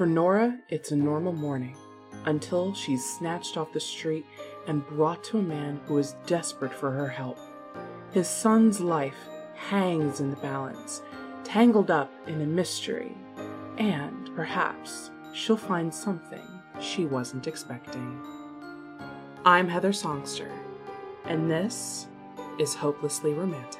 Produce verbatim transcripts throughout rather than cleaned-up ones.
For Nora, it's a normal morning, until she's snatched off the street and brought to a man who is desperate for her help. His son's life hangs in the balance, tangled up in a mystery, and perhaps she'll find something she wasn't expecting. I'm Heather Songster, and this is Hopelessly Romantic.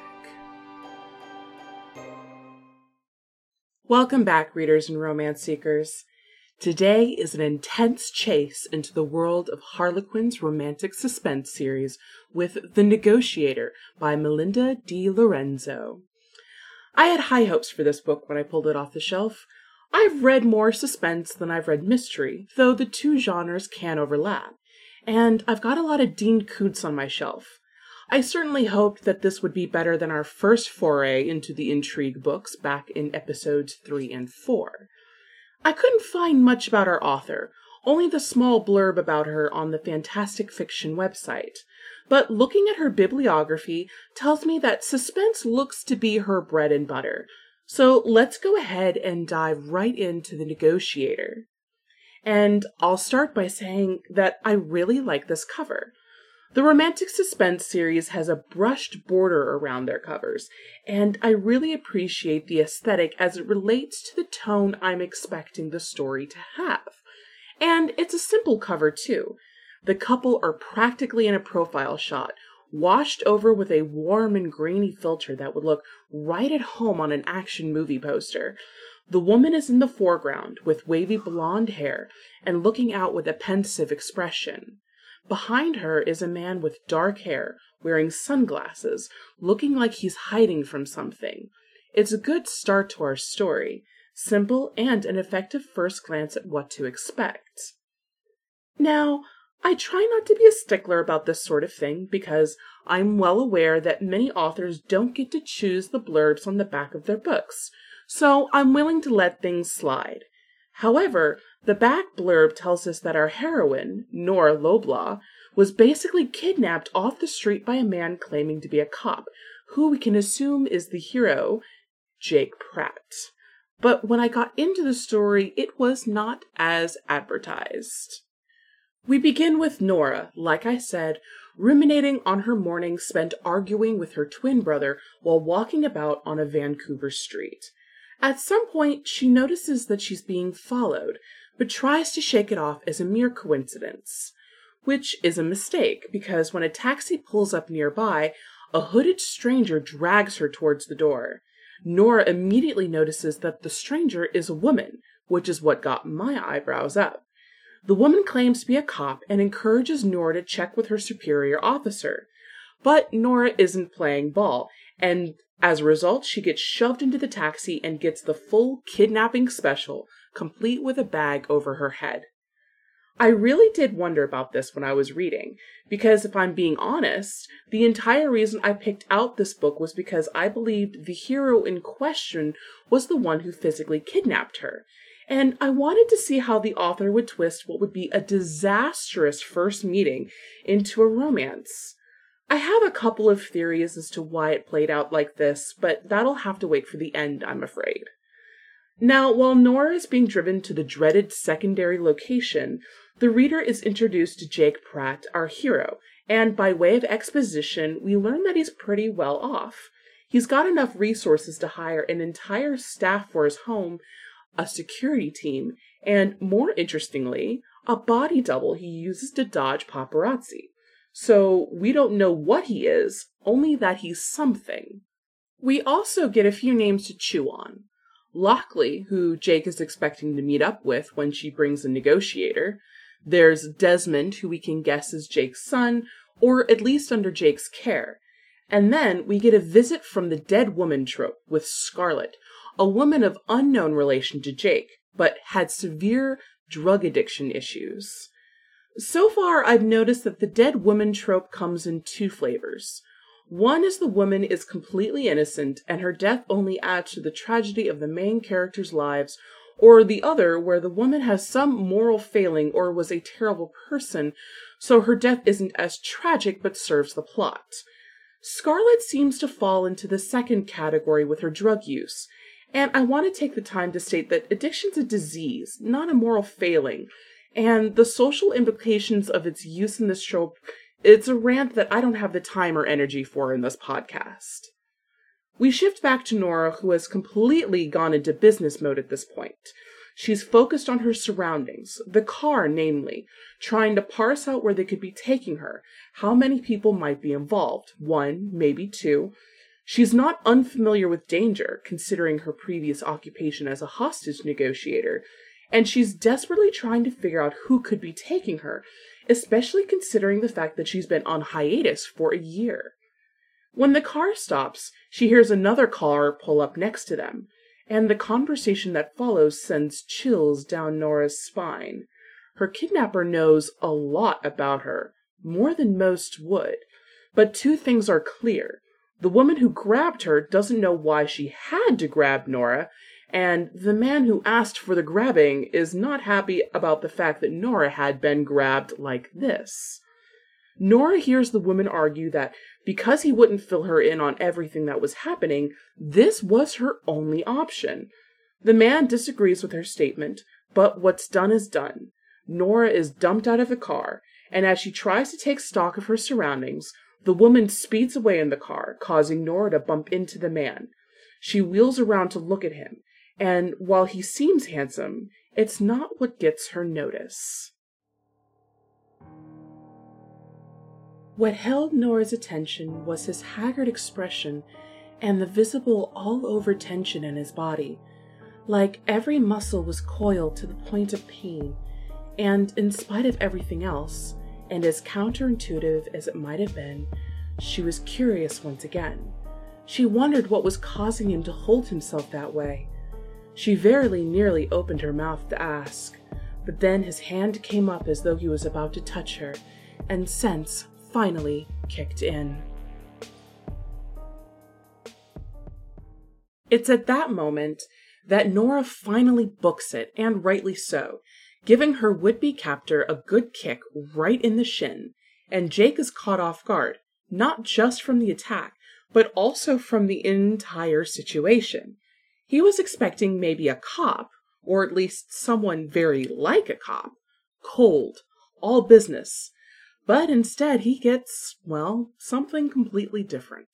Welcome back, readers and romance seekers. Today is an intense chase into the world of Harlequin's romantic suspense series with The Negotiator by Melinda Di Lorenzo. I had high hopes for this book when I pulled it off the shelf. I've read more suspense than I've read mystery, though the two genres can overlap. And I've got a lot of Dean Koontz on my shelf. I certainly hoped that this would be better than our first foray into the intrigue books back in episodes three and four. I couldn't find much about our author, only the small blurb about her on the Fantastic Fiction website. But looking at her bibliography tells me that suspense looks to be her bread and butter. So let's go ahead and dive right into The Negotiator. And I'll start by saying that I really like this cover. The Romantic Suspense series has a brushed border around their covers, and I really appreciate the aesthetic as it relates to the tone I'm expecting the story to have. And it's a simple cover, too. The couple are practically in a profile shot, washed over with a warm and grainy filter that would look right at home on an action movie poster. The woman is in the foreground with wavy blonde hair and looking out with a pensive expression. Behind her is a man with dark hair, wearing sunglasses, looking like he's hiding from something. It's a good start to our story, simple and an effective first glance at what to expect. Now, I try not to be a stickler about this sort of thing because I'm well aware that many authors don't get to choose the blurbs on the back of their books, so I'm willing to let things slide. However, the back blurb tells us that our heroine, Nora Loblaw, was basically kidnapped off the street by a man claiming to be a cop, who we can assume is the hero, Jake Pratt. But when I got into the story, it was not as advertised. We begin with Nora, like I said, ruminating on her morning spent arguing with her twin brother while walking about on a Vancouver street. At some point, she notices that she's being followed, but tries to shake it off as a mere coincidence. Which is a mistake, because when a taxi pulls up nearby, a hooded stranger drags her towards the door. Nora immediately notices that the stranger is a woman, which is what got my eyebrows up. The woman claims to be a cop and encourages Nora to check with her superior officer. But Nora isn't playing ball, and as a result, she gets shoved into the taxi and gets the full kidnapping special, complete with a bag over her head. I really did wonder about this when I was reading, because if I'm being honest, the entire reason I picked out this book was because I believed the hero in question was the one who physically kidnapped her, and I wanted to see how the author would twist what would be a disastrous first meeting into a romance. I have a couple of theories as to why it played out like this, but that'll have to wait for the end, I'm afraid. Now, while Nora is being driven to the dreaded secondary location, the reader is introduced to Jake Pratt, our hero, and by way of exposition, we learn that he's pretty well off. He's got enough resources to hire an entire staff for his home, a security team, and, more interestingly, a body double he uses to dodge paparazzi. So we don't know what he is, only that he's something. We also get a few names to chew on. Lockley, who Jake is expecting to meet up with when she brings a negotiator. There's Desmond, who we can guess is Jake's son, or at least under Jake's care. And then we get a visit from the dead woman trope with Scarlett, a woman of unknown relation to Jake, but had severe drug addiction issues. So far, I've noticed that the dead woman trope comes in two flavors. One is the woman is completely innocent, and her death only adds to the tragedy of the main characters' lives, or the other, where the woman has some moral failing or was a terrible person, so her death isn't as tragic but serves the plot. Scarlett seems to fall into the second category with her drug use, And I want to take the time to state that addiction's a disease, not a moral failing, and the social implications of its use in this show, it's a rant that I don't have the time or energy for in this podcast. We shift back to Nora, who has completely gone into business mode at this point. She's focused on her surroundings, the car namely, trying to parse out where they could be taking her, how many people might be involved, one, maybe two. She's not unfamiliar with danger, considering her previous occupation as a hostage negotiator, and she's desperately trying to figure out who could be taking her, especially considering the fact that she's been on hiatus for a year. When the car stops, she hears another car pull up next to them, and the conversation that follows sends chills down Nora's spine. Her kidnapper knows a lot about her, more than most would, but two things are clear. The woman who grabbed her doesn't know why she had to grab Nora, and the man who asked for the grabbing is not happy about the fact that Nora had been grabbed like this. Nora hears the woman argue that because he wouldn't fill her in on everything that was happening, this was her only option. The man disagrees with her statement, but what's done is done. Nora is dumped out of the car, and as she tries to take stock of her surroundings, the woman speeds away in the car, causing Nora to bump into the man. She wheels around to look at him, and while he seems handsome, it's not what gets her notice. What held Nora's attention was his haggard expression and the visible all-over tension in his body, like every muscle was coiled to the point of pain, and in spite of everything else, and as counterintuitive as it might have been, she was curious once again. She wondered what was causing him to hold himself that way. She very nearly opened her mouth to ask, but then his hand came up as though he was about to touch her, and sense finally kicked in. It's at that moment that Nora finally books it, and rightly so, giving her would-be captor a good kick right in the shin, and Jake is caught off guard, not just from the attack, but also from the entire situation. He was expecting maybe a cop, or at least someone very like a cop, cold, all business, but instead he gets, well, something completely different.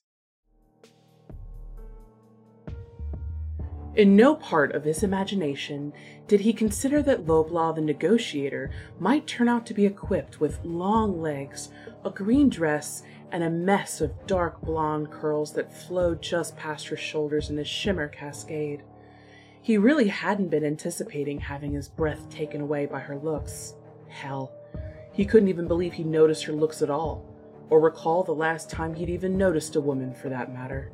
In no part of his imagination did he consider that Loblaw the negotiator might turn out to be equipped with long legs, a green dress, and a mess of dark blonde curls that flowed just past her shoulders in a shimmer cascade. He really hadn't been anticipating having his breath taken away by her looks. Hell, he couldn't even believe he'd noticed her looks at all, or recall the last time he'd even noticed a woman for that matter.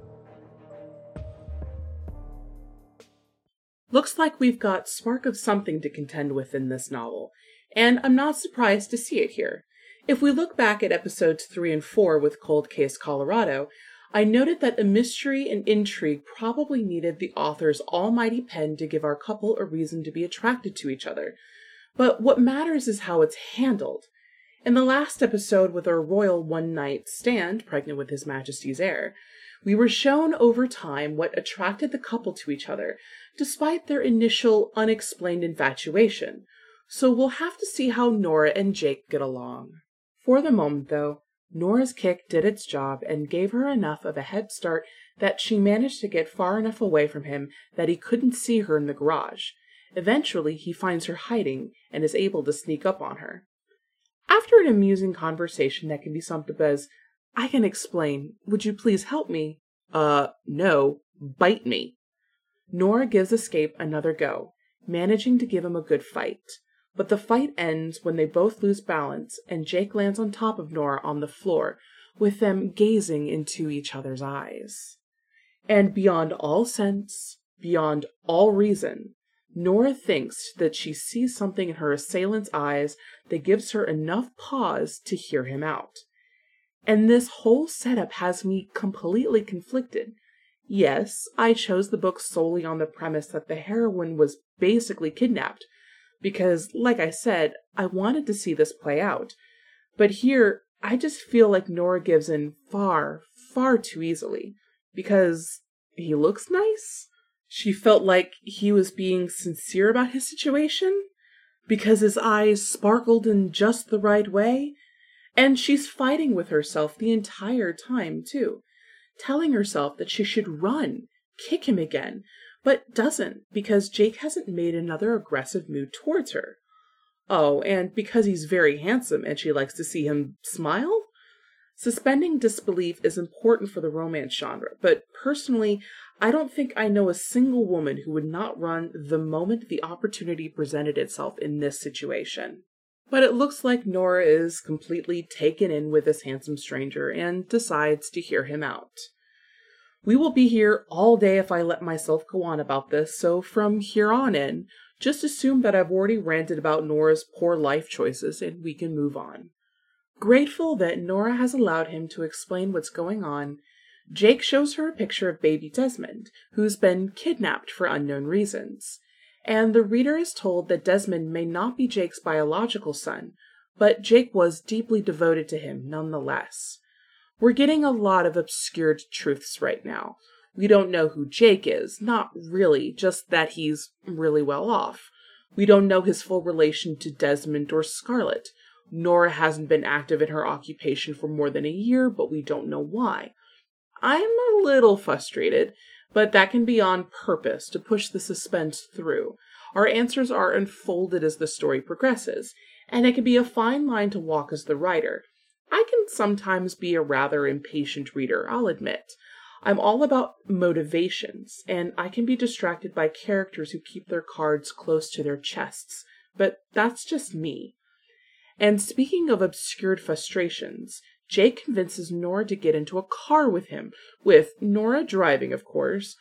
Looks like we've got spark of something to contend with in this novel, and I'm not surprised to see it here. If we look back at episodes three and four with Cold Case Colorado, I noted that a mystery and intrigue probably needed the author's almighty pen to give our couple a reason to be attracted to each other. But what matters is how it's handled. In the last episode with our royal one-night stand, pregnant with His Majesty's heir, we were shown over time what attracted the couple to each other, despite their initial unexplained infatuation. So we'll have to see how Nora and Jake get along. For the moment, though, Nora's kick did its job and gave her enough of a head start that she managed to get far enough away from him that he couldn't see her in the garage. Eventually, he finds her hiding and is able to sneak up on her. After an amusing conversation that can be summed up as, "I can explain. Would you please help me?" Uh, no. Bite me. Nora gives Escape another go, managing to give him a good fight. But the fight ends when they both lose balance and Jake lands on top of Nora on the floor, with them gazing into each other's eyes. And beyond all sense, beyond all reason, Nora thinks that she sees something in her assailant's eyes that gives her enough pause to hear him out. And this whole setup has me completely conflicted. Yes, I chose the book solely on the premise that the heroine was basically kidnapped, because, like I said, I wanted to see this play out. But here, I just feel like Nora gives in far, far too easily. Because he looks nice? She felt like he was being sincere about his situation because his eyes sparkled in just the right way. And she's fighting with herself the entire time, too, telling herself that she should run, kick him again, but doesn't because Jake hasn't made another aggressive move towards her. Oh, and because he's very handsome and she likes to see him smile? Suspending disbelief is important for the romance genre, but personally, I don't think I know a single woman who would not run the moment the opportunity presented itself in this situation. But it looks like Nora is completely taken in with this handsome stranger and decides to hear him out. We will be here all day if I let myself go on about this, so from here on in, just assume that I've already ranted about Nora's poor life choices and we can move on. Grateful that Nora has allowed him to explain what's going on, Jake shows her a picture of baby Desmond, who's been kidnapped for unknown reasons. And the reader is told that Desmond may not be Jake's biological son, but Jake was deeply devoted to him nonetheless. We're getting a lot of obscured truths right now. We don't know who Jake is, not really, just that he's really well off. We don't know his full relation to Desmond or Scarlett. Nora hasn't been active in her occupation for more than a year, but we don't know why. I'm a little frustrated, but that can be on purpose to push the suspense through. Our answers are unfolded as the story progresses, and it can be a fine line to walk as the writer. I can sometimes be a rather impatient reader, I'll admit. I'm all about motivations, and I can be distracted by characters who keep their cards close to their chests, but that's just me. And speaking of obscured frustrations, Jake convinces Nora to get into a car with him, with Nora driving, of course,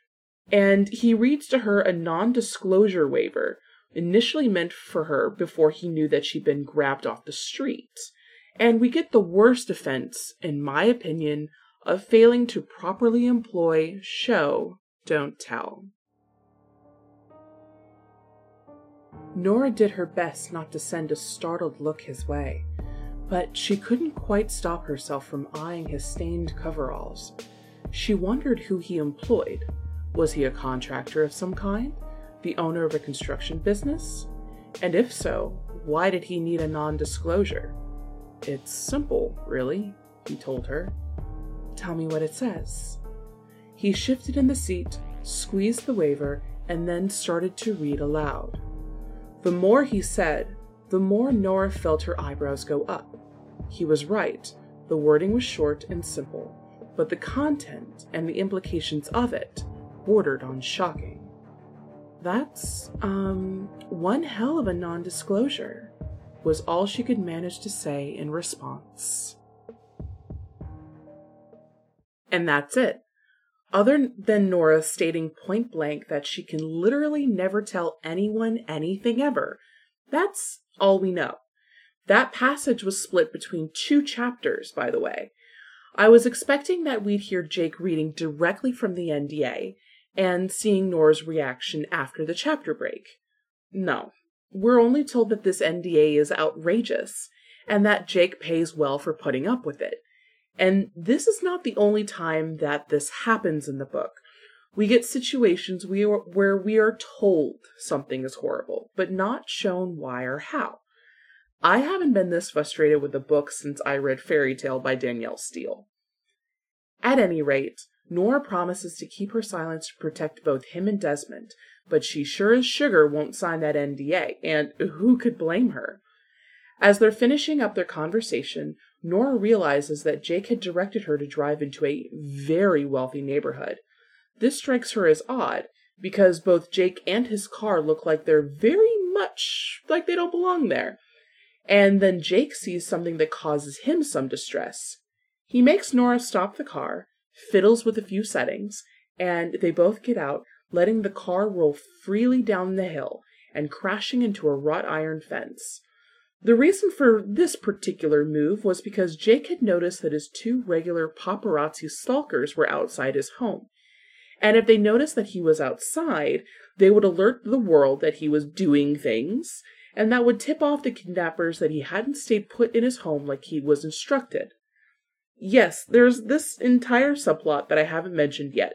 and he reads to her a non-disclosure waiver, initially meant for her before he knew that she'd been grabbed off the street. And we get the worst offense, in my opinion, of failing to properly employ show, don't tell. Nora did her best not to send a startled look his way, but she couldn't quite stop herself from eyeing his stained coveralls. She wondered who he employed. Was he a contractor of some kind? The owner of a construction business? And if so, why did he need a non-disclosure? It's simple, really, he told her. Tell me what it says. He shifted in the seat, squeezed the waiver, and then started to read aloud. The more he said, the more Nora felt her eyebrows go up. He was right. The wording was short and simple, but the content and the implications of it bordered on shocking. That's, um, one hell of a non-disclosure, was all she could manage to say in response. And that's it. Other than Nora stating point blank that she can literally never tell anyone anything ever, that's all we know. That passage was split between two chapters, by the way. I was expecting that we'd hear Jake reading directly from the N D A and seeing Nora's reaction after the chapter break. No, we're only told that this N D A is outrageous and that Jake pays well for putting up with it. And this is not the only time that this happens in the book. We get situations where we are told something is horrible, but not shown why or how. I haven't been this frustrated with a book since I read Fairy Tale by Danielle Steele. At any rate, Nora promises to keep her silence to protect both him and Desmond, but she sure as sugar won't sign that N D A, and who could blame her? As they're finishing up their conversation, Nora realizes that Jake had directed her to drive into a very wealthy neighborhood. This strikes her as odd, because both Jake and his car look like they're very much like they don't belong there. And then Jake sees something that causes him some distress. He makes Nora stop the car, fiddles with a few settings, and they both get out, letting the car roll freely down the hill and crashing into a wrought iron fence. The reason for this particular move was because Jake had noticed that his two regular paparazzi stalkers were outside his home. And if they noticed that he was outside, they would alert the world that he was doing things, and that would tip off the kidnappers that he hadn't stayed put in his home like he was instructed. Yes, there's this entire subplot that I haven't mentioned yet.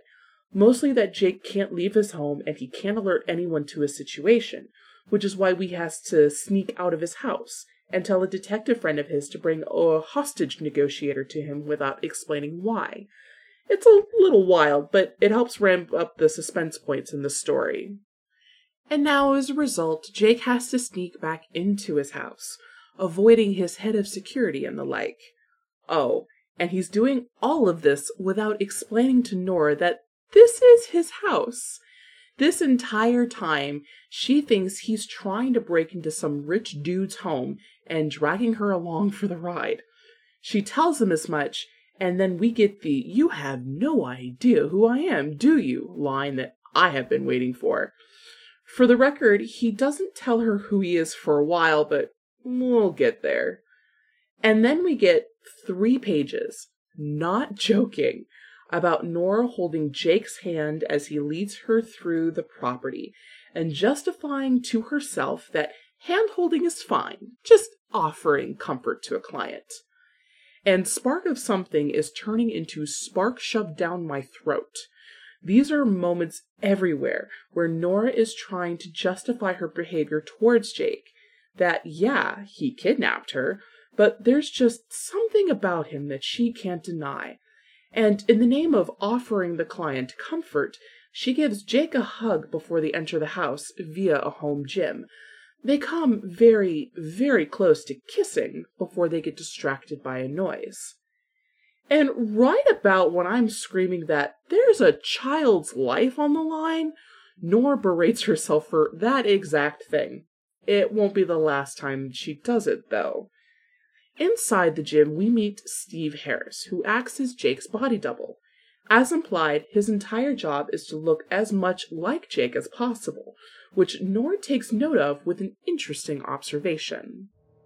Mostly that Jake can't leave his home and he can't alert anyone to his situation, which is why he has to sneak out of his house and tell a detective friend of his to bring a hostage negotiator to him without explaining why. It's a little wild, but it helps ramp up the suspense points in the story. And now, as a result, Jake has to sneak back into his house, avoiding his head of security and the like. Oh, and he's doing all of this without explaining to Nora that this is his house. This entire time, she thinks he's trying to break into some rich dude's home and dragging her along for the ride. She tells him as much, and then we get the "you have no idea who I am, do you?" line that I have been waiting for. For the record, he doesn't tell her who he is for a while, but we'll get there. And then we get three pages, not joking, about Nora holding Jake's hand as he leads her through the property and justifying to herself that hand-holding is fine, just offering comfort to a client. And spark of something is turning into spark shoved down my throat. These are moments everywhere where Nora is trying to justify her behavior towards Jake. That, yeah, he kidnapped her, but there's just something about him that she can't deny. And in the name of offering the client comfort, she gives Jake a hug before they enter the house via a home gym. They come very, very close to kissing before they get distracted by a noise. And right about when I'm screaming that there's a child's life on the line, Nora berates herself for that exact thing. It won't be the last time she does it, though. Inside the gym, we meet Steve Harris, who acts as Jake's body double. As implied, his entire job is to look as much like Jake as possible, which Nora takes note of with an interesting observation.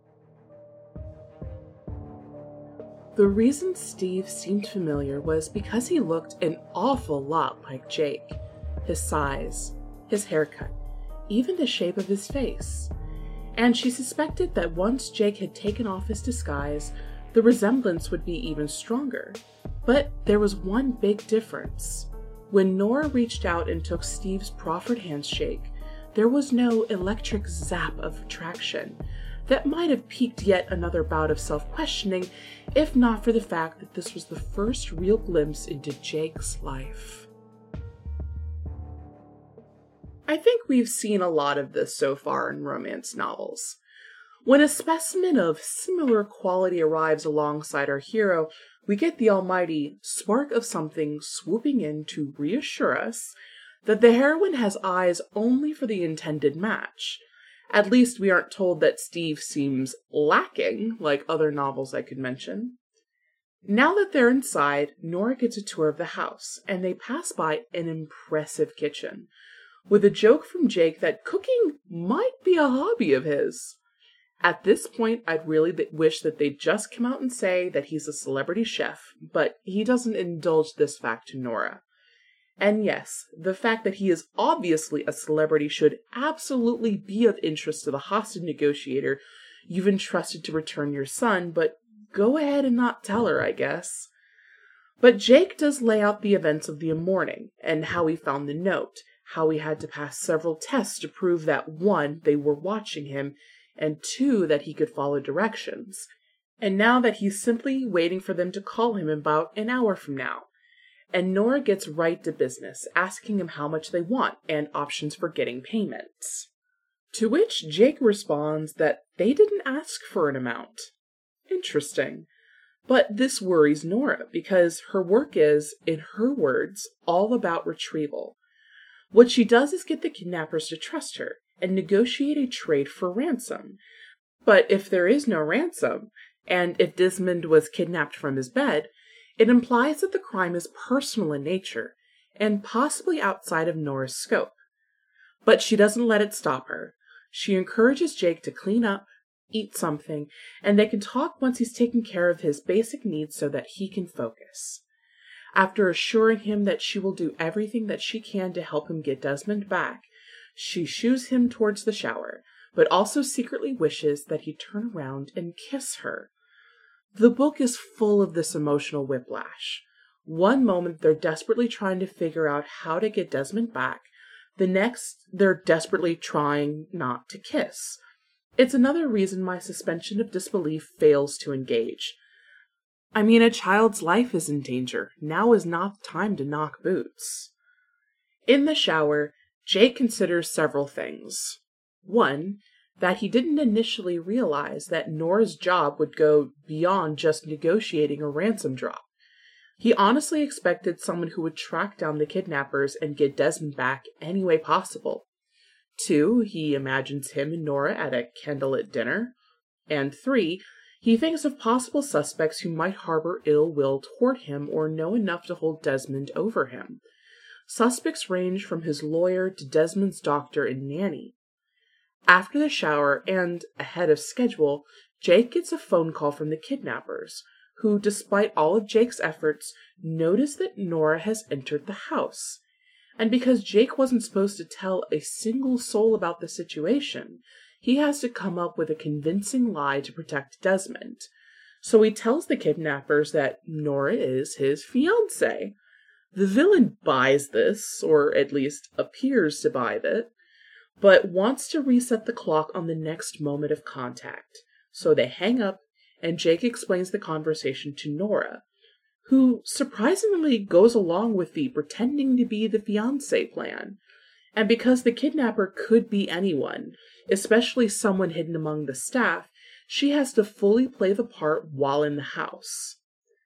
The reason Steve seemed familiar was because he looked an awful lot like Jake. His size, his haircut, even the shape of his face. And she suspected that once Jake had taken off his disguise, the resemblance would be even stronger. But there was one big difference. When Nora reached out and took Steve's proffered handshake, there was no electric zap of attraction that might have piqued yet another bout of self-questioning, if not for the fact that this was the first real glimpse into Jake's life. I think we've seen a lot of this so far in romance novels. When a specimen of similar quality arrives alongside our hero, we get the almighty spark of something swooping in to reassure us that the heroine has eyes only for the intended match. At least we aren't told that Steve seems lacking, like other novels I could mention. Now that they're inside, Nora gets a tour of the house, and they pass by an impressive kitchen, with a joke from Jake that cooking might be a hobby of his. At this point, I'd really th- wish that they'd just come out and say that he's a celebrity chef, but he doesn't indulge this fact to Nora. And yes, the fact that he is obviously a celebrity should absolutely be of interest to the hostage negotiator you've entrusted to return your son, but go ahead and not tell her, I guess. But Jake does lay out the events of the morning, and how he found the note, how he had to pass several tests to prove that one, they were watching him, and two, that he could follow directions. And now that he's simply waiting for them to call him about an hour from now. And Nora gets right to business, asking him how much they want and options for getting payments. To which Jake responds that they didn't ask for an amount. Interesting. But this worries Nora because her work is, in her words, all about retrieval. What she does is get the kidnappers to trust her and negotiate a trade for ransom. But if there is no ransom, and if Desmond was kidnapped from his bed, it implies that the crime is personal in nature, and possibly outside of Nora's scope. But she doesn't let it stop her. She encourages Jake to clean up, eat something, and they can talk once he's taken care of his basic needs so that he can focus. After assuring him that she will do everything that she can to help him get Desmond back, she shoos him towards the shower, but also secretly wishes that he turn around and kiss her. The book is full of this emotional whiplash. One moment they're desperately trying to figure out how to get Desmond back. The next, they're desperately trying not to kiss. It's another reason my suspension of disbelief fails to engage. I mean, a child's life is in danger. Now is not the time to knock boots. In the shower, Jake considers several things. One, that he didn't initially realize that Nora's job would go beyond just negotiating a ransom drop. He honestly expected someone who would track down the kidnappers and get Desmond back any way possible. Two, he imagines him and Nora at a candlelit dinner. And three, he thinks of possible suspects who might harbor ill will toward him or know enough to hold Desmond over him. Suspects range from his lawyer to Desmond's doctor and nanny. After the shower, and ahead of schedule, Jake gets a phone call from the kidnappers, who, despite all of Jake's efforts, notice that Nora has entered the house. And because Jake wasn't supposed to tell a single soul about the situation, he has to come up with a convincing lie to protect Desmond. So he tells the kidnappers that Nora is his fiancée. The villain buys this, or at least appears to buy it, but wants to reset the clock on the next moment of contact. So they hang up, and Jake explains the conversation to Nora, who surprisingly goes along with the pretending to be the fiancé plan. And because the kidnapper could be anyone, especially someone hidden among the staff, she has to fully play the part while in the house.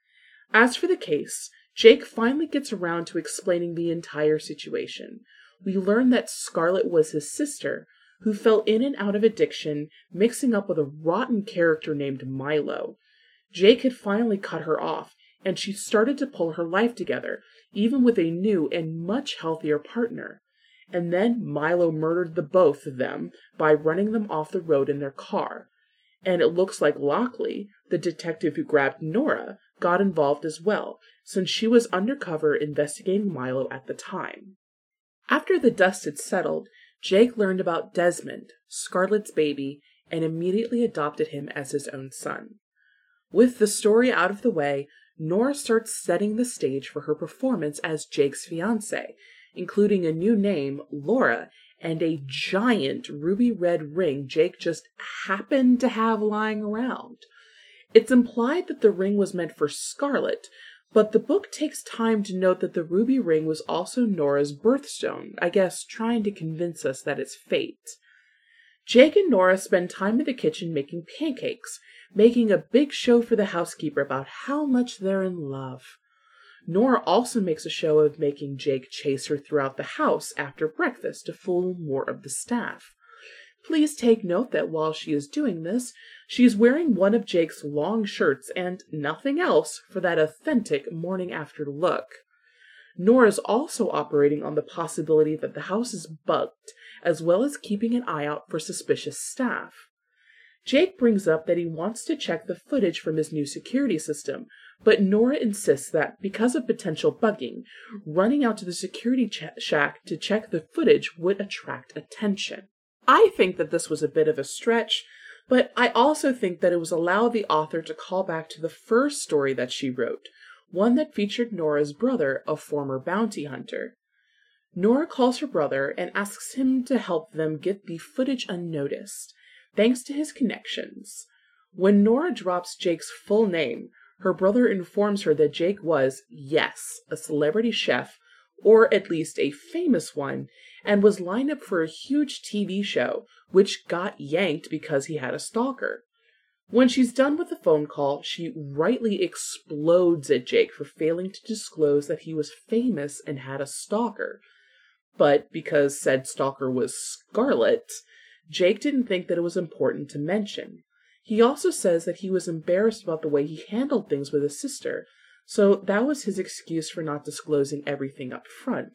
As for the case, Jake finally gets around to explaining the entire situation. We learn that Scarlett was his sister, who fell in and out of addiction, mixing up with a rotten character named Milo. Jake had finally cut her off, and she started to pull her life together, even with a new and much healthier partner. And then Milo murdered the both of them by running them off the road in their car. And it looks like Lockley, the detective who grabbed Nora, got involved as well, since she was undercover investigating Milo at the time. After the dust had settled, Jake learned about Desmond, Scarlett's baby, and immediately adopted him as his own son. With the story out of the way, Nora starts setting the stage for her performance as Jake's fiancée, including a new name, Laura, and a giant ruby red ring Jake just happened to have lying around. It's implied that the ring was meant for Scarlett, but the book takes time to note that the ruby ring was also Nora's birthstone, I guess trying to convince us that it's fate. Jake and Nora spend time in the kitchen making pancakes, making a big show for the housekeeper about how much they're in love. Nora also makes a show of making Jake chase her throughout the house after breakfast to fool more of the staff. Please take note that while she is doing this, she is wearing one of Jake's long shirts and nothing else for that authentic morning after look. Nora is also operating on the possibility that the house is bugged, as well as keeping an eye out for suspicious staff. Jake brings up that he wants to check the footage from his new security system, but Nora insists that because of potential bugging, running out to the security ch- shack to check the footage would attract attention. I think that this was a bit of a stretch, but I also think that it was allowed the author to call back to the first story that she wrote, one that featured Nora's brother, a former bounty hunter. Nora calls her brother and asks him to help them get the footage unnoticed, thanks to his connections. When Nora drops Jake's full name, her brother informs her that Jake was, yes, a celebrity chef, or at least a famous one, and was lined up for a huge T V show, which got yanked because he had a stalker. When she's done with the phone call, she rightly explodes at Jake for failing to disclose that he was famous and had a stalker. But because said stalker was Scarlett, Jake didn't think that it was important to mention. He also says that he was embarrassed about the way he handled things with his sister, so that was his excuse for not disclosing everything up front.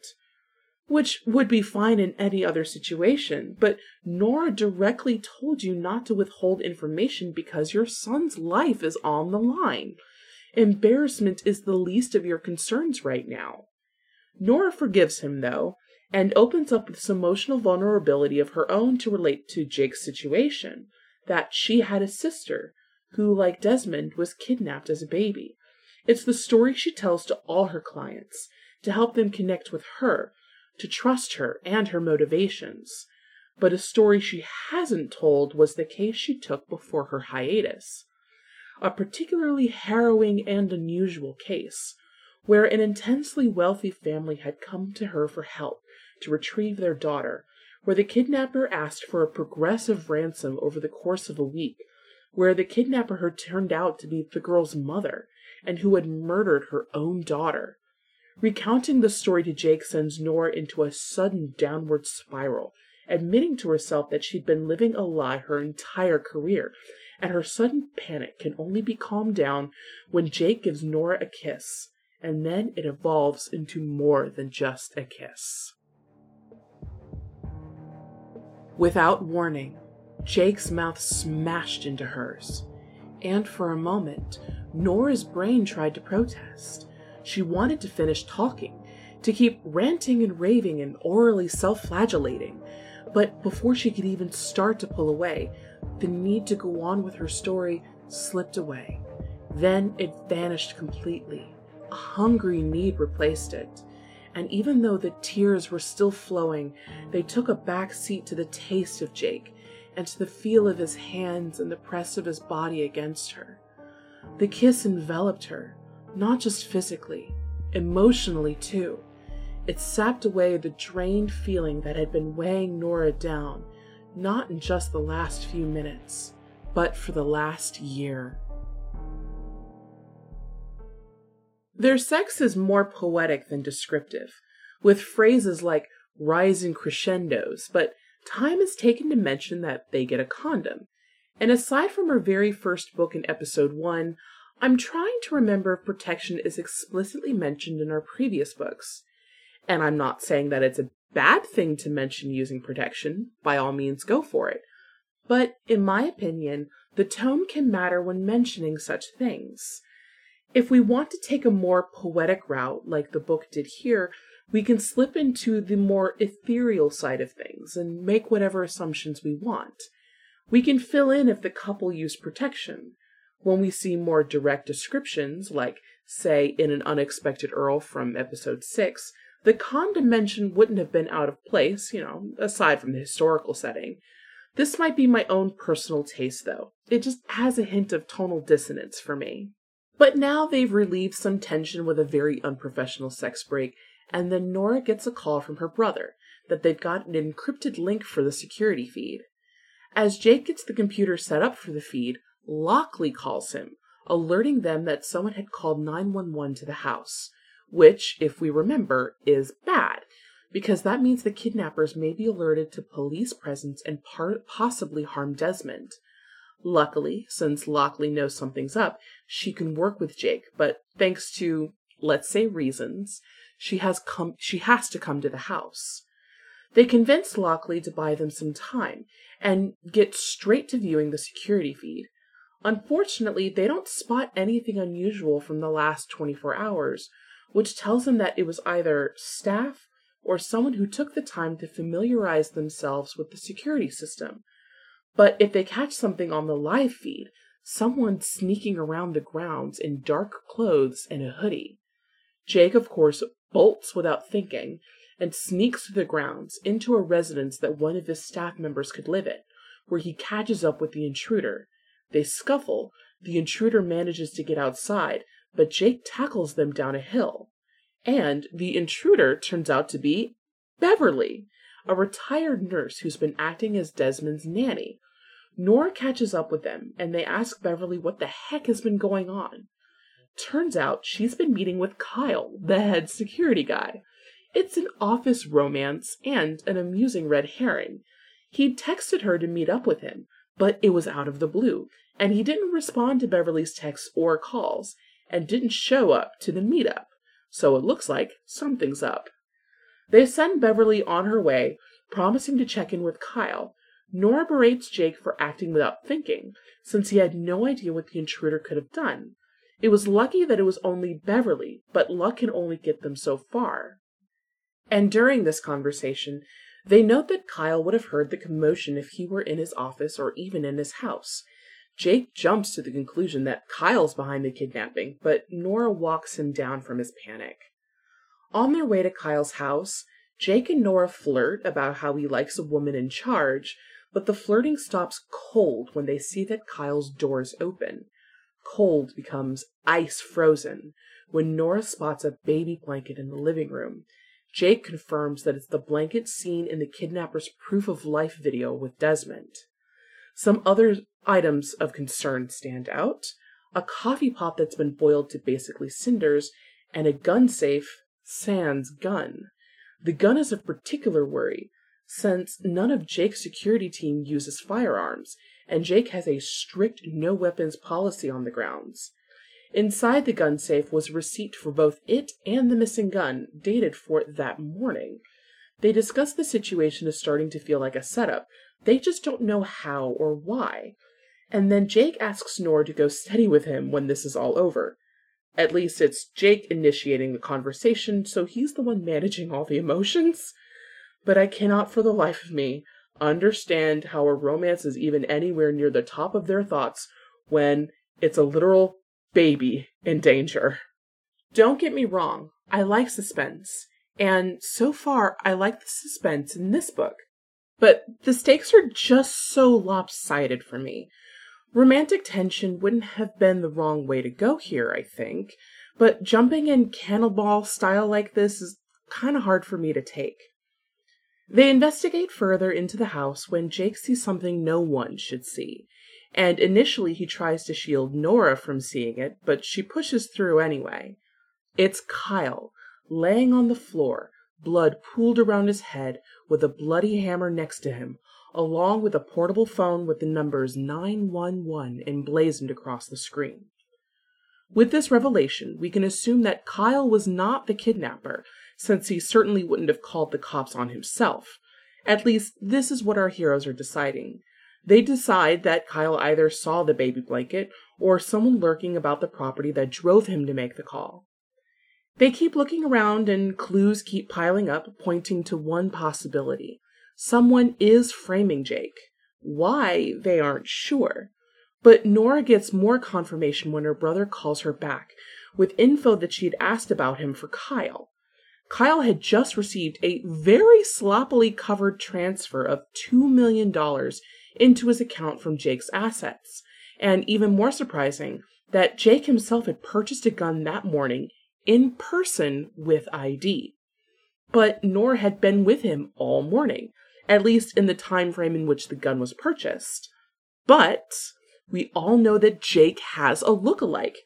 Which would be fine in any other situation, but Nora directly told you not to withhold information because your son's life is on the line. Embarrassment is the least of your concerns right now. Nora forgives him, though, and opens up with some emotional vulnerability of her own to relate to Jake's situation, that she had a sister who, like Desmond, was kidnapped as a baby, It's the story she tells to all her clients, to help them connect with her, to trust her and her motivations. But a story she hasn't told was the case she took before her hiatus. A particularly harrowing and unusual case, where an intensely wealthy family had come to her for help to retrieve their daughter, where the kidnapper asked for a progressive ransom over the course of a week, where the kidnapper had turned out to be the girl's mother, and who had murdered her own daughter. Recounting the story to Jake sends Nora into a sudden downward spiral, admitting to herself that she'd been living a lie her entire career, and her sudden panic can only be calmed down when Jake gives Nora a kiss, and then it evolves into more than just a kiss. Without warning, Jake's mouth smashed into hers, and for a moment, Nora's brain tried to protest. She wanted to finish talking, to keep ranting and raving and orally self-flagellating, but before she could even start to pull away, the need to go on with her story slipped away. Then it vanished completely. A hungry need replaced it. And even though the tears were still flowing, they took a back seat to the taste of Jake and to the feel of his hands and the press of his body against her. The kiss enveloped her, not just physically, emotionally too. It sapped away the drained feeling that had been weighing Nora down, not in just the last few minutes, but for the last year. Their sex is more poetic than descriptive, with phrases like rising crescendos, but time is taken to mention that they get a condom. And aside from her very first book in episode one, I'm trying to remember if protection is explicitly mentioned in our previous books. And I'm not saying that it's a bad thing to mention using protection. By all means, go for it. But in my opinion, the tone can matter when mentioning such things. If we want to take a more poetic route, like the book did here, we can slip into the more ethereal side of things and make whatever assumptions we want. We can fill in if the couple used protection. When we see more direct descriptions, like, say, in An Unexpected Earl from episode six, the condom mention wouldn't have been out of place, you know, aside from the historical setting. This might be my own personal taste, though. It just has a hint of tonal dissonance for me. But now they've relieved some tension with a very unprofessional sex break, and then Nora gets a call from her brother that they've got an encrypted link for the security feed. As Jake gets the computer set up for the feed, Lockley calls him, alerting them that someone had called nine one one to the house, which, if we remember, is bad, because that means the kidnappers may be alerted to police presence and par- possibly harm Desmond. Luckily, since Lockley knows something's up, she can work with Jake, but thanks to, let's say, reasons, she has come she has to come to the house. They convince Lockley to buy them some time and get straight to viewing the security feed. Unfortunately, they don't spot anything unusual from the last twenty-four hours, which tells them that it was either staff or someone who took the time to familiarize themselves with the security system. But if they catch something on the live feed, someone sneaking around the grounds in dark clothes and a hoodie. Jake, of course, bolts without thinking and sneaks through the grounds into a residence that one of his staff members could live in, where he catches up with the intruder. They scuffle. The intruder manages to get outside, but Jake tackles them down a hill. And the intruder turns out to be Beverly, a retired nurse who's been acting as Desmond's nanny. Nora catches up with them, and they ask Beverly what the heck has been going on. Turns out she's been meeting with Kyle, the head security guy. It's an office romance and an amusing red herring. He'd texted her to meet up with him, but it was out of the blue, and he didn't respond to Beverly's texts or calls, and didn't show up to the meetup. So it looks like something's up. They send Beverly on her way, promising to check in with Kyle. Nora berates Jake for acting without thinking, since he had no idea what the intruder could have done. It was lucky that it was only Beverly, but luck can only get them so far. And during this conversation, they note that Kyle would have heard the commotion if he were in his office or even in his house. Jake jumps to the conclusion that Kyle's behind the kidnapping, but Nora walks him down from his panic. On their way to Kyle's house, Jake and Nora flirt about how he likes a woman in charge, but the flirting stops cold when they see that Kyle's doors open. Cold becomes ice frozen when Nora spots a baby blanket in the living room. Jake confirms that it's the blanket seen in the kidnapper's proof of life video with Desmond. Some other items of concern stand out: a coffee pot that's been boiled to basically cinders, and a gun safe sans gun. The gun is of particular worry, since none of Jake's security team uses firearms, and Jake has a strict no-weapons policy on the grounds. Inside the gun safe was a receipt for both it and the missing gun, dated for that morning. They discuss the situation as starting to feel like a setup. They just don't know how or why. And then Jake asks Nora to go steady with him when this is all over. At least it's Jake initiating the conversation, so he's the one managing all the emotions. But I cannot for the life of me understand how a romance is even anywhere near the top of their thoughts when it's a literal baby in danger. Don't get me wrong, I like suspense, and so far I like the suspense in this book. But the stakes are just so lopsided for me. Romantic tension wouldn't have been the wrong way to go here, I think, but jumping in cannonball style like this is kind of hard for me to take. They investigate further into the house when Jake sees something no one should see, and initially he tries to shield Nora from seeing it, but she pushes through anyway. It's Kyle, laying on the floor, blood pooled around his head, with a bloody hammer next to him, along with a portable phone with the numbers nine one one emblazoned across the screen. With this revelation, we can assume that Kyle was not the kidnapper, since he certainly wouldn't have called the cops on himself. At least, this is what our heroes are deciding. They decide that Kyle either saw the baby blanket, or someone lurking about the property that drove him to make the call. They keep looking around, and clues keep piling up, pointing to one possibility. Someone is framing Jake. Why, they aren't sure. But Nora gets more confirmation when her brother calls her back, with info that she'd asked about him for Kyle. Kyle had just received a very sloppily covered transfer of two million dollars into his account from Jake's assets. And even more surprising, that Jake himself had purchased a gun that morning in person with I D. But Nora had been with him all morning, at least in the time frame in which the gun was purchased. But we all know that Jake has a look-alike.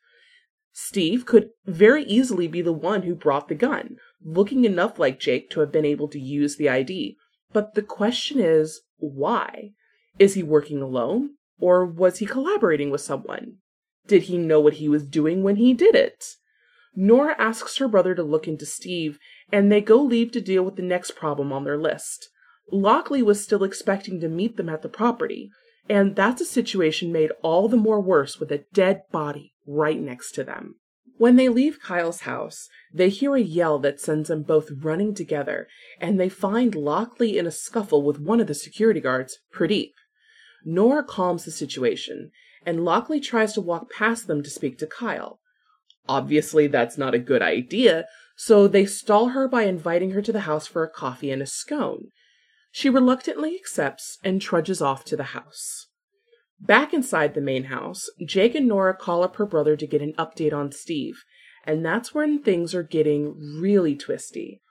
Steve could very easily be the one who brought the gun, looking enough like Jake to have been able to use the I D. But the question is, why? Is he working alone? Or was he collaborating with someone? Did he know what he was doing when he did it? Nora asks her brother to look into Steve, and they go leave to deal with the next problem on their list. Lockley was still expecting to meet them at the property, and that's a situation made all the more worse with a dead body right next to them. When they leave Kyle's house, they hear a yell that sends them both running together, and they find Lockley in a scuffle with one of the security guards, Pradeep. Nora calms the situation, and Lockley tries to walk past them to speak to Kyle. Obviously, that's not a good idea, so they stall her by inviting her to the house for a coffee and a scone. She reluctantly accepts and trudges off to the house. Back inside the main house, Jake and Nora call up her brother to get an update on Steve, and that's when things are getting really twisty.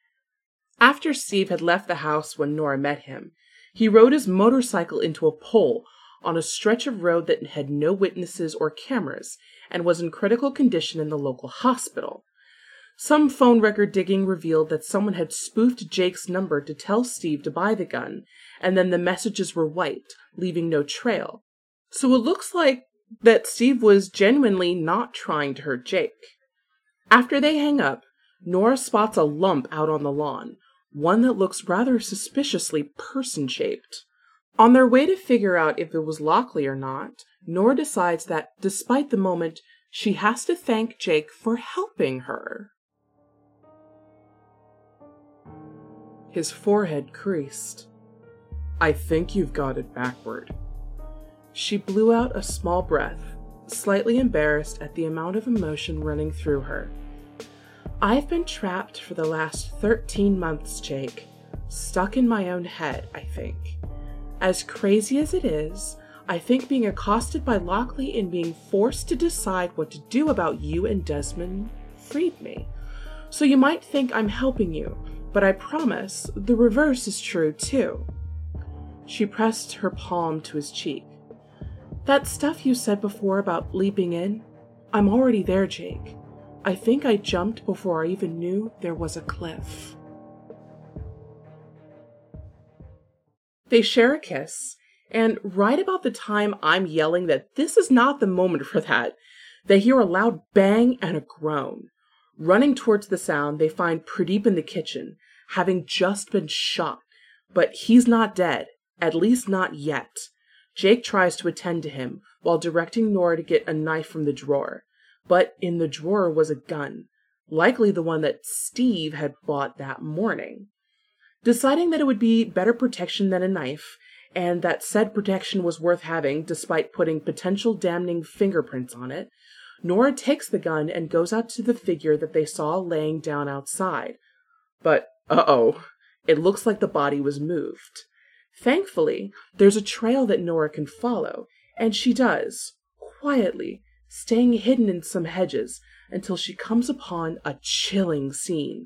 After Steve had left the house when Nora met him, he rode his motorcycle into a pole on a stretch of road that had no witnesses or cameras and was in critical condition in the local hospital. Some phone record digging revealed that someone had spoofed Jake's number to tell Steve to buy the gun, and then the messages were wiped, leaving no trail. So it looks like that Steve was genuinely not trying to hurt Jake. After they hang up, Nora spots a lump out on the lawn, one that looks rather suspiciously person-shaped. On their way to figure out if it was Lockley or not, Nora decides that, despite the moment, she has to thank Jake for helping her. His forehead creased. "I think you've got it backward." She blew out a small breath, slightly embarrassed at the amount of emotion running through her. I've been trapped for the last thirteen months, Jake. Stuck in my own head, I think. As crazy as it is, I think being accosted by Lockley and being forced to decide what to do about you and Desmond freed me. So you might think I'm helping you, but I promise the reverse is true too. She pressed her palm to his cheek. That stuff you said before about leaping in, I'm already there, Jake. I think I jumped before I even knew there was a cliff. They share a kiss, and right about the time I'm yelling that this is not the moment for that, they hear a loud bang and a groan. Running towards the sound, they find Pradeep in the kitchen, having just been shot, but he's not dead, at least not yet. Jake tries to attend to him while directing Nora to get a knife from the drawer. But in the drawer was a gun, likely the one that Steve had bought that morning. Deciding that it would be better protection than a knife, and that said protection was worth having despite putting potential damning fingerprints on it, Nora takes the gun and goes out to the figure that they saw laying down outside. But, uh-oh, it looks like the body was moved. Thankfully, there's a trail that Nora can follow, and she does, quietly, staying hidden in some hedges until she comes upon a chilling scene.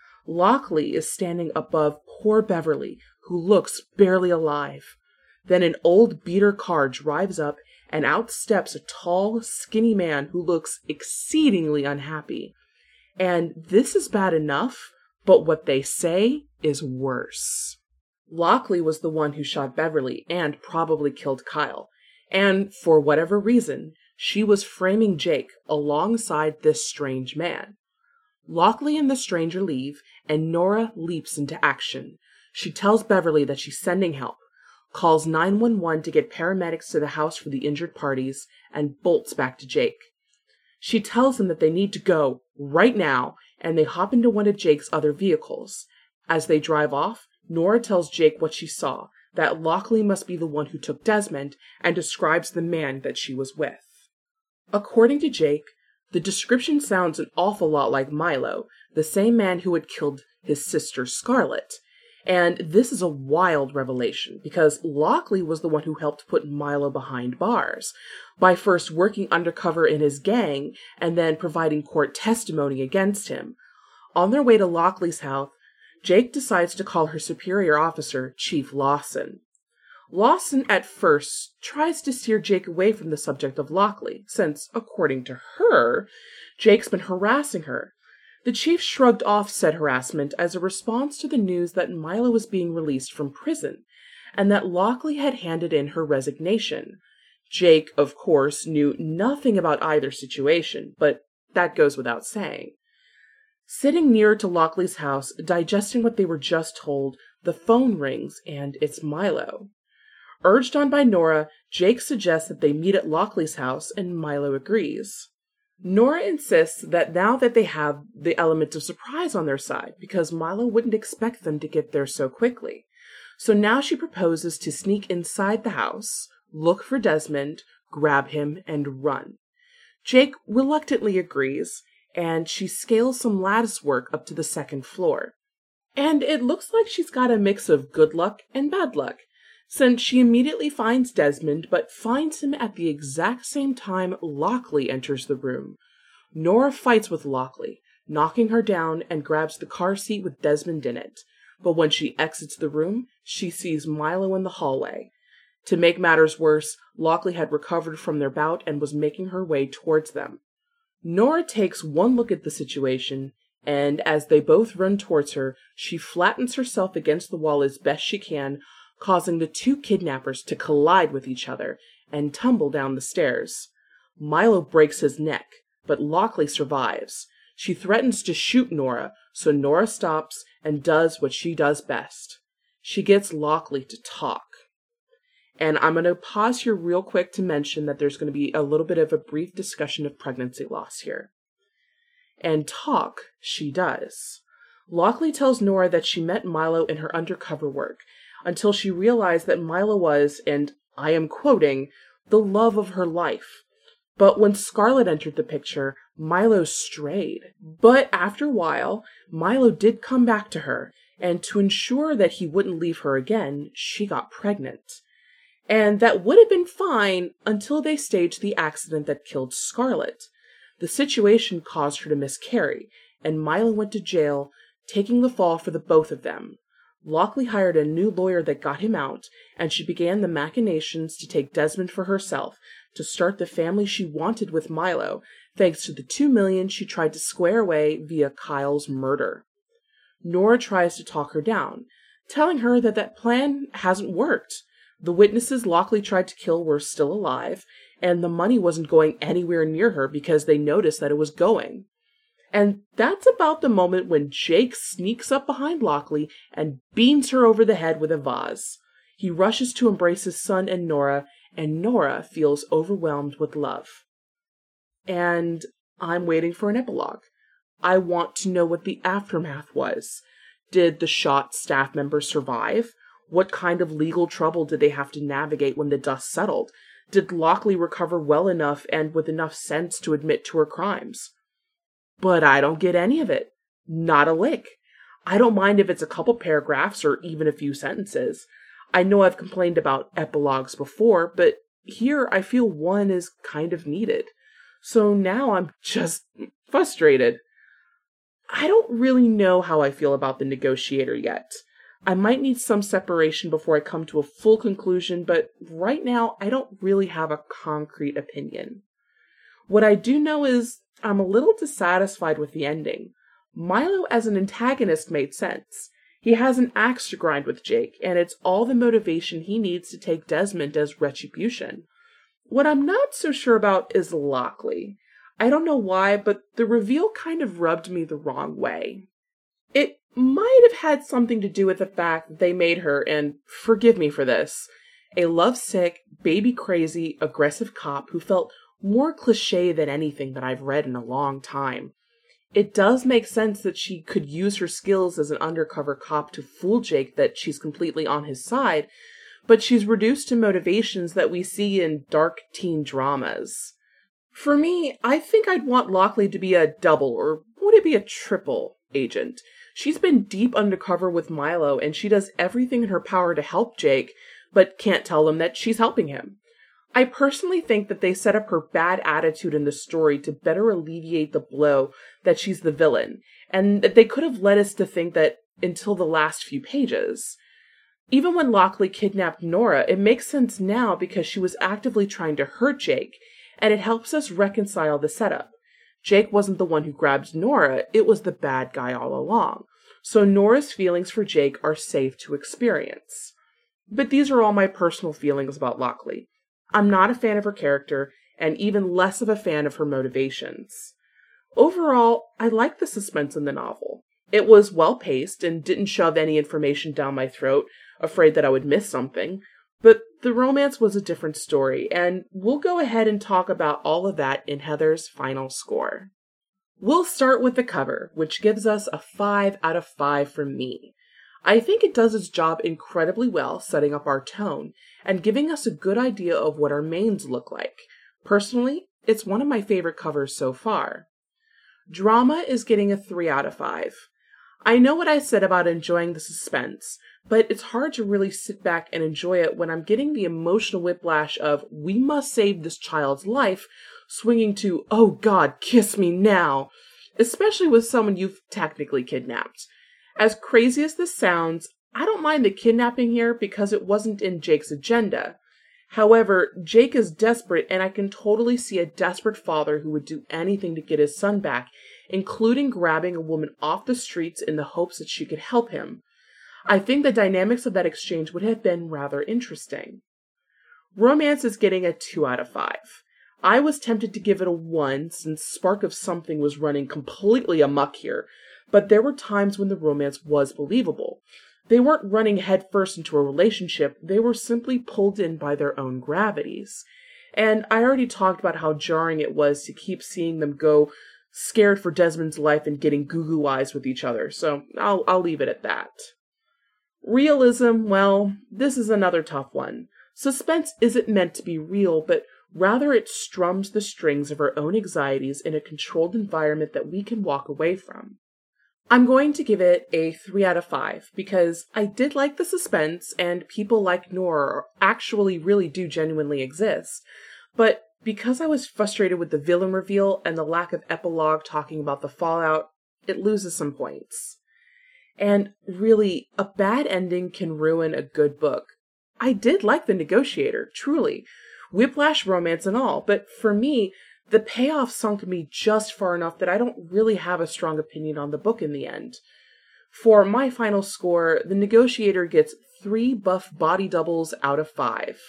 Lockley is standing above poor Beverly, who looks barely alive. Then an old beater car drives up, and out steps a tall, skinny man who looks exceedingly unhappy. And this is bad enough, but what they say is worse. Lockley was the one who shot Beverly and probably killed Kyle. And for whatever reason, she was framing Jake alongside this strange man. Lockley and the stranger leave, and Nora leaps into action. She tells Beverly that she's sending help, calls nine one one to get paramedics to the house for the injured parties, and bolts back to Jake. She tells them that they need to go right now, and they hop into one of Jake's other vehicles. As they drive off, Nora tells Jake what she saw, that Lockley must be the one who took Desmond, and describes the man that she was with. According to Jake, the description sounds an awful lot like Milo, the same man who had killed his sister Scarlett. And this is a wild revelation, because Lockley was the one who helped put Milo behind bars, by first working undercover in his gang, and then providing court testimony against him. On their way to Lockley's house, Jake decides to call her superior officer, Chief Lawson. Lawson at first tries to steer Jake away from the subject of Lockley, since, according to her, Jake's been harassing her. The chief shrugged off said harassment as a response to the news that Milo was being released from prison, and that Lockley had handed in her resignation. Jake, of course, knew nothing about either situation, but that goes without saying. Sitting near to Lockley's house, digesting what they were just told, the phone rings, and it's Milo. Urged on by Nora, Jake suggests that they meet at Lockley's house, and Milo agrees. Nora insists that now that they have the element of surprise on their side, because Milo wouldn't expect them to get there so quickly. So now she proposes to sneak inside the house, look for Desmond, grab him, and run. Jake reluctantly agrees, and she scales some lattice work up to the second floor. And it looks like she's got a mix of good luck and bad luck, since she immediately finds Desmond, but finds him at the exact same time Lockley enters the room. Nora fights with Lockley, knocking her down, and grabs the car seat with Desmond in it. But when she exits the room, she sees Milo in the hallway. To make matters worse, Lockley had recovered from their bout and was making her way towards them. Nora takes one look at the situation, and as they both run towards her, she flattens herself against the wall as best she can, causing the two kidnappers to collide with each other and tumble down the stairs. Milo breaks his neck, but Lockley survives. She threatens to shoot Nora, so Nora stops and does what she does best. She gets Lockley to talk. And I'm going to pause here real quick to mention that there's going to be a little bit of a brief discussion of pregnancy loss here. And talk she does. Lockley tells Nora that she met Milo in her undercover work, until she realized that Milo was, and I am quoting, the love of her life. But when Scarlet entered the picture, Milo strayed. But after a while, Milo did come back to her, and to ensure that he wouldn't leave her again, she got pregnant. And that would have been fine until they staged the accident that killed Scarlet. The situation caused her to miscarry, and Milo went to jail, taking the fall for the both of them. Lockley hired a new lawyer that got him out, and she began the machinations to take Desmond for herself, to start the family she wanted with Milo, thanks to the two million she tried to square away via Kyle's murder. Nora tries to talk her down, telling her that that plan hasn't worked. The witnesses Lockley tried to kill were still alive, and the money wasn't going anywhere near her because they noticed that it was going. And that's about the moment when Jake sneaks up behind Lockley and beans her over the head with a vase. He rushes to embrace his son and Nora, and Nora feels overwhelmed with love. And I'm waiting for an epilogue. I want to know what the aftermath was. Did the shot staff member survive? What kind of legal trouble did they have to navigate when the dust settled? Did Lockley recover well enough and with enough sense to admit to her crimes? But I don't get any of it. Not a lick. I don't mind if it's a couple paragraphs or even a few sentences. I know I've complained about epilogues before, but here I feel one is kind of needed. So now I'm just frustrated. I don't really know how I feel about The Negotiator yet. I might need some separation before I come to a full conclusion, but right now I don't really have a concrete opinion. What I do know is I'm a little dissatisfied with the ending. Milo as an antagonist made sense. He has an axe to grind with Jake, and it's all the motivation he needs to take Desmond as retribution. What I'm not so sure about is Lockley. I don't know why, but the reveal kind of rubbed me the wrong way. It might have had something to do with the fact that they made her, and forgive me for this, a lovesick, baby-crazy, aggressive cop who felt more cliché than anything that I've read in a long time. It does make sense that she could use her skills as an undercover cop to fool Jake that she's completely on his side, but she's reduced to motivations that we see in dark teen dramas. For me, I think I'd want Lockley to be a double, or would it be a triple, agent. She's been deep undercover with Milo, and she does everything in her power to help Jake, but can't tell him that she's helping him. I personally think that they set up her bad attitude in the story to better alleviate the blow that she's the villain, and that they could have led us to think that until the last few pages. Even when Lockley kidnapped Nora, it makes sense now because she was actively trying to hurt Jake, and it helps us reconcile the setup. Jake wasn't the one who grabbed Nora, it was the bad guy all along. So Nora's feelings for Jake are safe to experience. But these are all my personal feelings about Lockley. I'm not a fan of her character, and even less of a fan of her motivations. Overall, I like the suspense in the novel. It was well-paced and didn't shove any information down my throat, afraid that I would miss something. But the romance was a different story, and we'll go ahead and talk about all of that in Heather's final score. We'll start with the cover, which gives us a five out of five from me. I think it does its job incredibly well setting up our tone and giving us a good idea of what our mains look like. Personally, it's one of my favorite covers so far. Drama is getting a three out of five. I know what I said about enjoying the suspense, but it's hard to really sit back and enjoy it when I'm getting the emotional whiplash of we must save this child's life, swinging to, oh God, kiss me now, especially with someone you've technically kidnapped. As crazy as this sounds, I don't mind the kidnapping here because it wasn't in Jake's agenda. However, Jake is desperate, and I can totally see a desperate father who would do anything to get his son back, including grabbing a woman off the streets in the hopes that she could help him. I think the dynamics of that exchange would have been rather interesting. Romance is getting a two out of five. I was tempted to give it a one since Spark of Something was running completely amok here, but there were times when the romance was believable. They weren't running headfirst into a relationship, they were simply pulled in by their own gravities. And I already talked about how jarring it was to keep seeing them go scared for Desmond's life and getting goo-goo eyes with each other, so I'll, I'll leave it at that. Realism, well, this is another tough one. Suspense isn't meant to be real, but rather it strums the strings of our own anxieties in a controlled environment that we can walk away from. I'm going to give it a three out of five because I did like the suspense and people like Nora actually really do genuinely exist. But because I was frustrated with the villain reveal and the lack of epilogue talking about the fallout, it loses some points. And really, a bad ending can ruin a good book. I did like The Negotiator, truly. Whiplash romance and all, but for me, the payoff sunk me just far enough that I don't really have a strong opinion on the book in the end. For my final score, The Negotiator gets three buff body doubles out of five.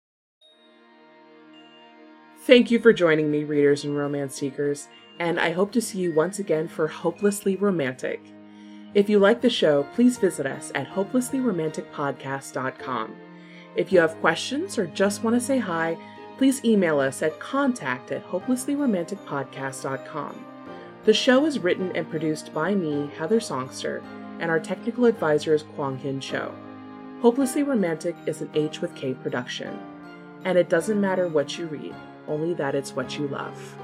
Thank you for joining me, readers and romance seekers, and I hope to see you once again for Hopelessly Romantic. If you like the show, please visit us at hopelessly romantic podcast dot com. If you have questions or just want to say hi, please email us at contact at hopelessly romantic podcast dot com. The show is written and produced by me, Heather Songster, and our technical advisor is Kwang Hin Cho. Hopelessly Romantic is an H with K production. And it doesn't matter what you read, only that it's what you love.